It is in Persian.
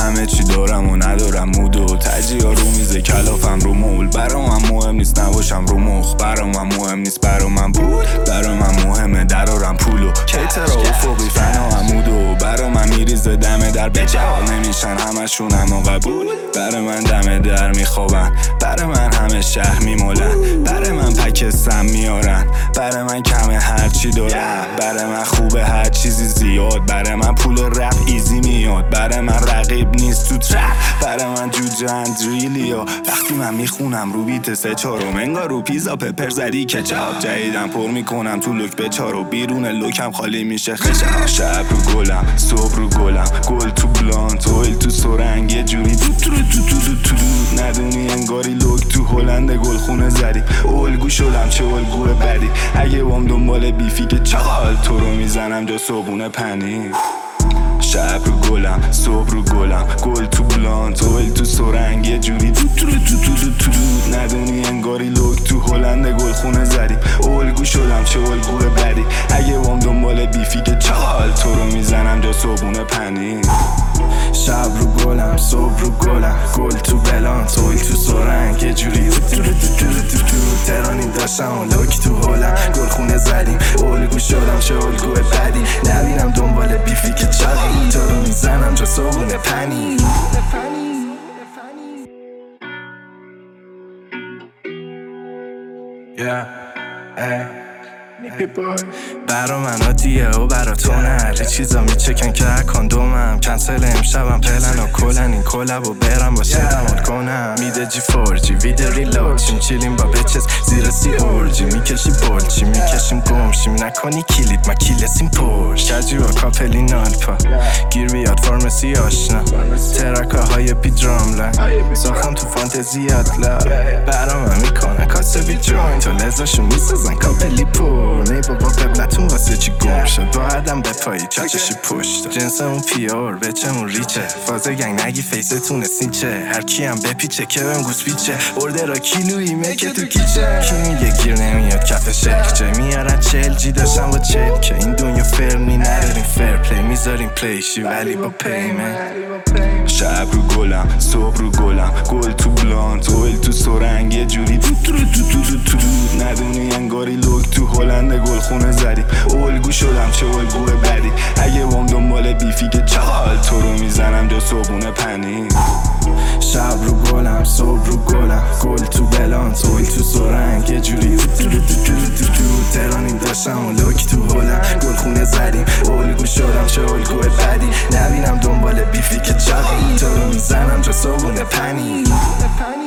همه چی دارم و ندارم مود و تجیه رو میزه کلافم رو مول. برا من مهم نیست نباشم رو مخ، برا من مهم نیست برا من پول، برا من مهمه درارم پولو کیترا افقی فنا عمودو. برا من میریزه دم در بجواب نمیشن همشون اما قبول. برا من دم در میخوابن، برا من همه شهر میمولن، برا من پک سم میارن، برا من کمه هرچی دارم، برا من خوبه هر چیزی زیاد، برا من پول رپ ایزی میاد، برا من رقیب نیست تو ترپ، برا من جوجه اندریلیا. وقتی من میخونم رو بیت 3-4 انگار رو پیزا پپر زدی کچاپ. جدیدم پر میکنم تو لوک بچارو، بیرون لوکم خالی میشه خشاب. شب رو گلم صبح رو گلم، گل تو بلانت اویل تو سرنگ یه جوری تو تو تو تو تو تو ندونی انگاری لوک تو هلند گل خونه زدی. الگو شدم چه الگوه بدی، اگه بام دنبال بیفی که چقال تو رو میزنم جا صبونه پنی. شب رو گلم صبح رو گلم، گل تو بلانت اویل تو سرنگ یه جوری تو تو تو تو تو تو ندونی انگاری لوک تو هلند گل خونه زدی. الگو شدم چه الگوه بدی، اگه بام دنبال بیفی که چقال تو رو میزنم جا صبونه پنی. شب رو گلم صبح رو گلم، گل تو بلانت اویل تو سرنگ یه جوری تو تو تو تو تو تو ترانی داشتم و لوک تو هلم گل خونه زدیم. الگو شدم چه الگوه بدی، نبینم دنبال بیفی که چقال تو رو میزنم جا صبونه پنی. برا من عادیه و برا تو نه، هر چیزا میچکن که کاندومم کنسل امشبم پلن و کلن این کلب و برم باشه دمال کنم. میده جی فورجی ویده ریلود چیم چیلیم با بچس زیر سی اورجی میکشی بولچی میکشیم گمشیم نکنی کلید ما کیلسیم پرش کجی با کاپلین آلپا گیر بیاد فارمسی آشنا ترکه های پی دراملن ساختم تو فانتزیات لا. برا من میکنن کاسه بی جوین تو لزاشون میسازن کاپلی پر نه بابا قبلتون واسه چی گم شد با آدم به پایی چاچشی پشت جنسمون پیور بچمون ریچه فاز گنگ نگی فیستون سینچه هر کی هم بپیچه که بهم گوز پیچه ارده را کیلویی مکه تو کیچه کی میگه گیر نمیاد کف شکچه میارن 40 جی داشتم با چل که این دنیا فرمی نداریم فر پلی میذاریم پلیشی ولی با پیمن. شب رو گلم صبح رو گلم، گل تو بلانت اویل تو سرنگ یه جوری تو تو تو تو تو تو ندونی انگاری لوک تو هلند گل خونه زدی. الگو شدم چه الگوه بدی، اگه بام دنبال بیفی که چقال تو رو میزنم جا صبونه پنی. شب رو گلم صبح رو گلم، گل تو بلانت اویل تو سرنگ یه جوری تو تو تو تو تو ترانیم داشتم و لوک تو هلم گل خونه زدیم. الگو شدم چه الگوه بدی، نبینم دنبال بیفی که چقال تو رو میزنم جا صبونه پنی.